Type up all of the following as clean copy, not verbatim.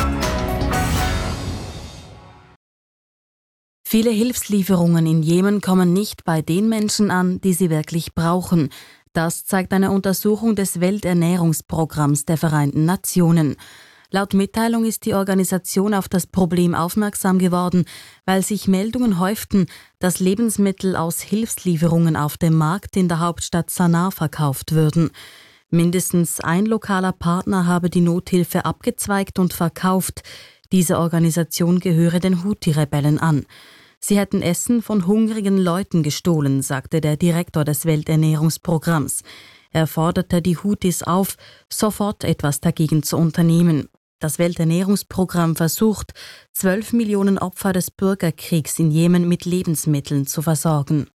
Viele Hilfslieferungen in Jemen kommen nicht bei den Menschen an, die sie wirklich brauchen. Das zeigt eine Untersuchung des Welternährungsprogramms der Vereinten Nationen. Laut Mitteilung ist die Organisation auf das Problem aufmerksam geworden, weil sich Meldungen häuften, dass Lebensmittel aus Hilfslieferungen auf dem Markt in der Hauptstadt Sanaa verkauft würden. Mindestens ein lokaler Partner habe die Nothilfe abgezweigt und verkauft. Diese Organisation gehöre den Houthi-Rebellen an. Sie hätten Essen von hungrigen Leuten gestohlen, sagte der Direktor des Welternährungsprogramms. Er forderte die Houthis auf, sofort etwas dagegen zu unternehmen. Das Welternährungsprogramm versucht, 12 Millionen Opfer des Bürgerkriegs in Jemen mit Lebensmitteln zu versorgen.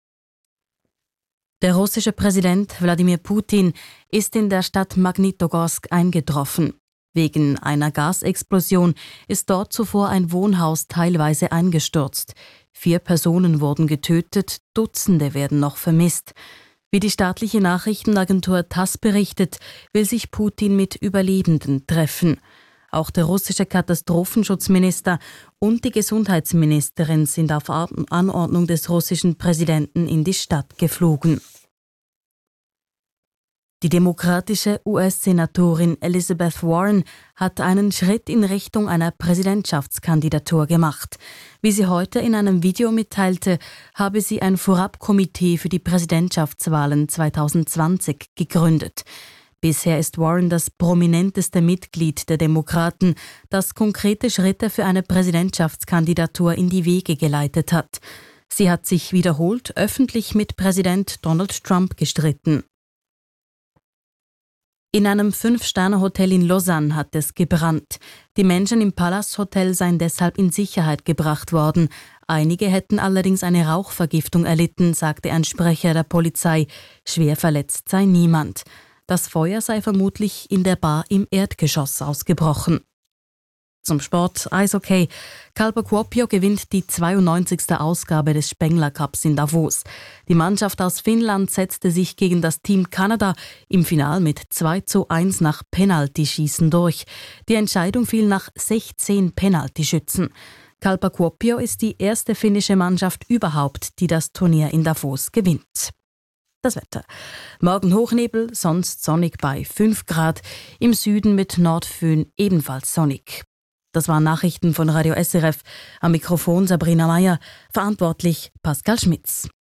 Der russische Präsident Wladimir Putin ist in der Stadt Magnitogorsk eingetroffen. Wegen einer Gasexplosion ist dort zuvor ein Wohnhaus teilweise eingestürzt. 4 Personen wurden getötet, Dutzende werden noch vermisst. Wie die staatliche Nachrichtenagentur TASS berichtet, will sich Putin mit Überlebenden treffen. Auch der russische Katastrophenschutzminister und die Gesundheitsministerin sind auf Anordnung des russischen Präsidenten in die Stadt geflogen. Die demokratische US-Senatorin Elizabeth Warren hat einen Schritt in Richtung einer Präsidentschaftskandidatur gemacht. Wie sie heute in einem Video mitteilte, habe sie ein Vorabkomitee für die Präsidentschaftswahlen 2020 gegründet. Bisher ist Warren das prominenteste Mitglied der Demokraten, das konkrete Schritte für eine Präsidentschaftskandidatur in die Wege geleitet hat. Sie hat sich wiederholt öffentlich mit Präsident Donald Trump gestritten. In einem 5-Sterne-Hotel in Lausanne hat es gebrannt. Die Menschen im Palace Hotel seien deshalb in Sicherheit gebracht worden. Einige hätten allerdings eine Rauchvergiftung erlitten, sagte ein Sprecher der Polizei. Schwer verletzt sei niemand. Das Feuer sei vermutlich in der Bar im Erdgeschoss ausgebrochen. Zum Sport Eishockey. Kalpa Kuopio gewinnt die 92. Ausgabe des Spengler Cups in Davos. Die Mannschaft aus Finnland setzte sich gegen das Team Kanada im Finale mit 2:1 nach Penaltyschießen durch. Die Entscheidung fiel nach 16 Penaltyschützen. Kalpa Kuopio ist die erste finnische Mannschaft überhaupt, die das Turnier in Davos gewinnt. Das Wetter. Morgen Hochnebel, sonst sonnig bei 5 Grad. Im Süden mit Nordföhn ebenfalls sonnig. Das waren Nachrichten von Radio SRF. Am Mikrofon Sabrina Meyer. Verantwortlich Pascal Schmitz.